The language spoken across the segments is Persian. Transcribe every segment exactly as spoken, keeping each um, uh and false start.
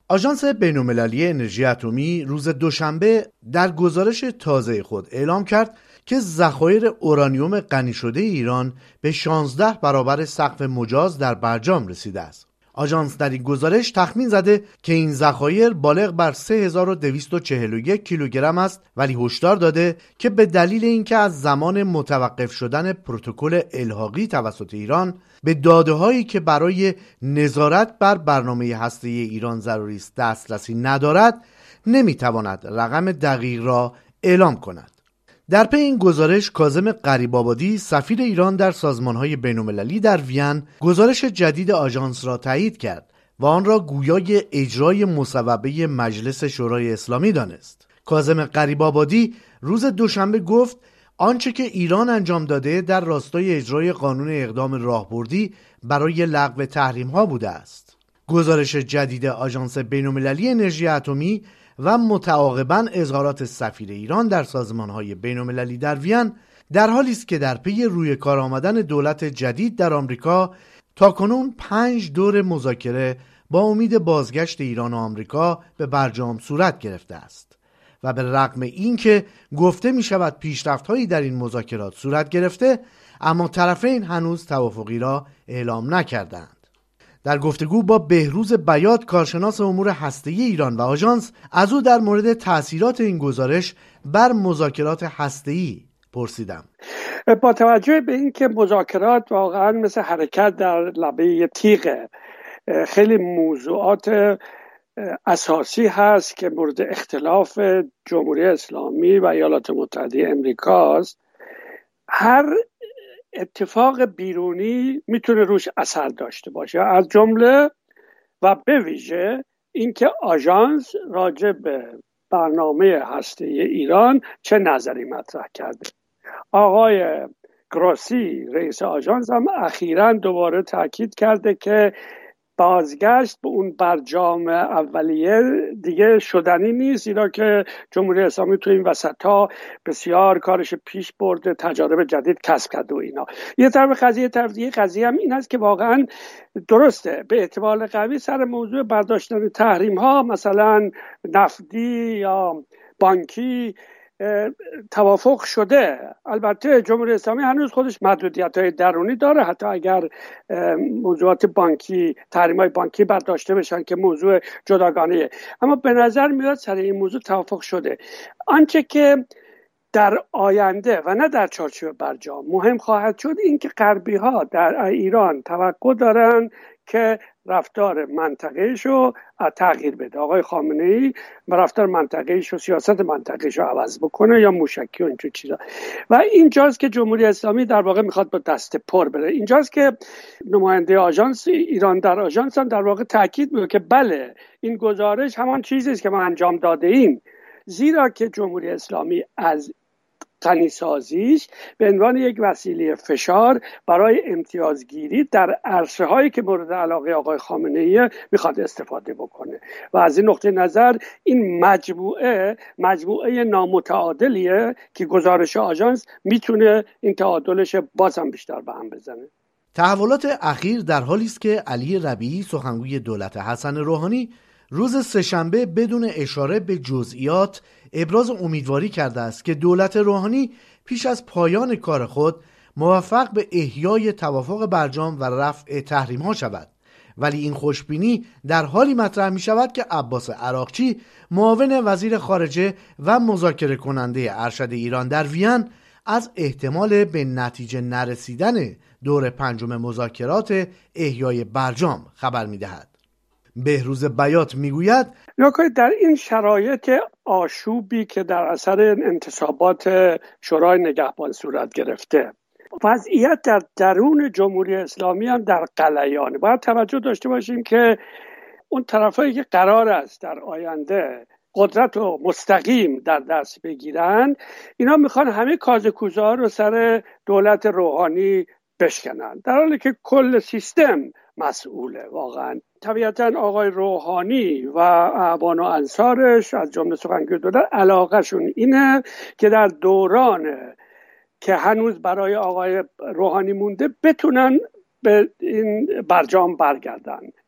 آژانس بین‌المللی انرژی اتمی روز دوشنبه در گزارش تازه خود اعلام کرد که ذخایر اورانیوم غنی شده ایران به شانزده برابر سقف مجاز در برجام رسیده است. آژانس در این گزارش تخمین زده که این ذخایر بالغ بر سه هزار و دویست و چهل و یک کیلوگرم است، ولی هشدار داده که به دلیل اینکه از زمان متوقف شدن پروتکل الحاقی توسط ایران به داده‌هایی که برای نظارت بر برنامه هسته‌ای ایران ضروری است دسترسی ندارد، نمیتواند رقم دقیق را اعلام کند. در پی این گزارش کاظم غریب‌آبادی سفیر ایران در سازمان‌های بین‌المللی در وین گزارش جدید آژانس را تایید کرد و آن را گویای اجرای مصوبه مجلس شورای اسلامی دانست. کاظم غریب‌آبادی روز دوشنبه گفت آنچه که ایران انجام داده در راستای اجرای قانون اقدام راهبردی برای لغو تحریم‌ها بوده است. گزارش جدید آژانس بین‌المللی انرژی اتمی و متعاقباً اظهارات سفیر ایران در سازمان‌های بین‌المللی در وین در حالی است که در پی روی کار آمدن دولت جدید در آمریکا تاکنون پنج دور مذاکره با امید بازگشت ایران و آمریکا به برجام صورت گرفته است و به رغم اینکه گفته می شود پیشرفت‌هایی در این مذاکرات صورت گرفته، اما طرفین هنوز توافقی را اعلام نکردند. در گفتگو با بهروز بیات کارشناس امور هسته‌ای ایران و آژانس از او در مورد تأثیرات این گزارش بر مذاکرات هسته‌ای پرسیدم. با توجه به اینکه مذاکرات واقعا مثل حرکت در لبه تیغه، خیلی موضوعات اساسی هست که مورد اختلاف جمهوری اسلامی و ایالات متحده امریکاست، هر اتفاق بیرونی میتونه روش اثر داشته باشه، از جمله و به ویژه اینکه آژانس راجع به برنامه هسته‌ای ایران چه نظری مطرح کرده. آقای گروسی رئیس آژانس هم اخیراً دوباره تاکید کرده که بازگشت به اون برجام اولیه دیگه شدنی نیست، زیرا که جمهوری اسلامی تو این وسطا بسیار کارش پیش برده، تجارب جدید کسب کرده و اینا. یه طرف قضیه طرف دیگه قضیه هم این است که واقعا درسته به احتمال قوی سر موضوع برداشتن تحریم ها مثلا نفتی یا بانکی توافق شده. البته جمهوری اسلامی هنوز خودش محدودیت‌های درونی داره، حتی اگر موضوعات بانکی تحریم‌های بانکی برداشته بشن که موضوع جداگانه‌ایه، اما به نظر میاد سر این موضوع توافق شده. آنچه که در آینده و نه در چارچوب برجام مهم خواهد شد این که غربی‌ها در ایران توقع دارن که رفتار منطقه‌شو تغییر بده. آقای خامنه‌ای رفتار منطقه‌شو، سیاست منطقه‌شو عوض بکنه یا موشکی و اینجور چیزا. و اینجاست که جمهوری اسلامی در واقع میخواد با دست پر بره. اینجاست که نماینده آژانس ایران در آژانس هم در واقع تاکید میکنه که بله این گزارش همان چیزی است که ما انجام داده ایم، زیرا که جمهوری اسلامی از غنی‌سازیش به عنوان یک وسیله فشار برای امتیازگیری در عرصه هایی که مورد علاقه آقای خامنه‌ای میخواد استفاده بکنه و از این نقطه نظر این مجموعه مجموعه نامتعادلیه که گزارش آژانس میتونه این تعادلش بازم بیشتر به هم بزنه. تحولات اخیر در حالی است که علی ربیعی سخنگوی دولت حسن روحانی روز سه‌شنبه بدون اشاره به جزئیات ابراز امیدواری کرده است که دولت روحانی پیش از پایان کار خود موفق به احیای توافق برجام و رفع تحریم‌ها شود، ولی این خوشبینی در حالی مطرح می شود که عباس عراقچی معاون وزیر خارجه و مذاکره کننده ارشد ایران در وین از احتمال به نتیجه نرسیدن دور پنجم مذاکرات احیای برجام خبر می دهد. بهروز بیات میگوید در این شرایط آشوبی که در اثر انتصابات شورای نگهبان صورت گرفته، وضعیت در درون جمهوری اسلامی هم در غلیانه. باید توجه داشته باشیم که اون طرفایی که قرار است در آینده قدرت رو مستقیم در دست بگیرن، اینا میخوان همه کاز کوزه ها رو سر دولت روحانی بشکنن، در حالی که کل سیستم مسئوله. واقعا طبیعتا آقای روحانی و اعوان و انصارش از جمله سخنگوی دولت علاقهشون اینه که در دوران که هنوز برای آقای روحانی مونده بتونن به این برجام برگردن.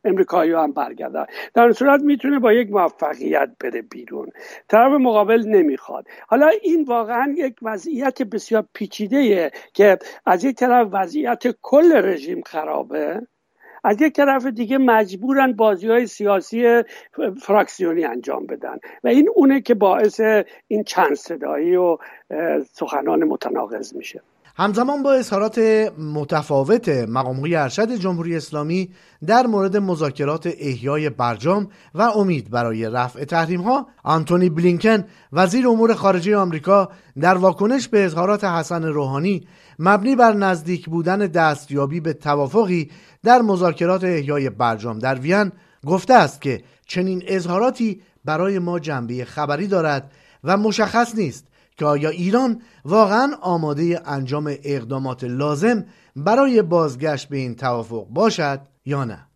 امریکایی هم برگردن. در این صورت میتونه با یک موفقیت بره بیرون. طرف مقابل نمیخواد. حالا این واقعا یک وضعیت بسیار پیچیده‌ایه که از یک طرف وضعیت کل رژیم خرابه، از یک طرف دیگه مجبورن بازی‌های سیاسی فراکسیونی انجام بدن و این اونه که باعث این چند صدایی و سخنان متناقض میشه. همزمان با اظهارات متفاوت مقام‌های ارشد جمهوری اسلامی در مورد مذاکرات احیای برجام و امید برای رفع تحریم‌ها، آنتونی بلینکن وزیر امور خارجه آمریکا در واکنش به اظهارات حسن روحانی مبنی بر نزدیک بودن دستیابی به توافقی در مذاکرات احیای برجام در وین گفته است که چنین اظهاراتی برای ما جنبه خبری دارد و مشخص نیست که آیا ایران واقعا آماده انجام اقدامات لازم برای بازگشت به این توافق باشد یا نه.